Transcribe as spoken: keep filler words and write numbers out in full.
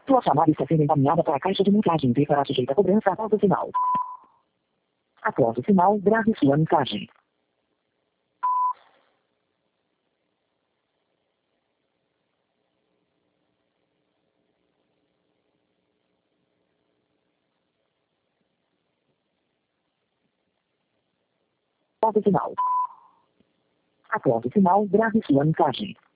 Sua chamada está sendo encaminhada para a caixa de mensagem e será sujeita a cobrança após o sinal. Após o sinal, grave sua mensagem. Após o sinal. Após o sinal, grave sua mensagem.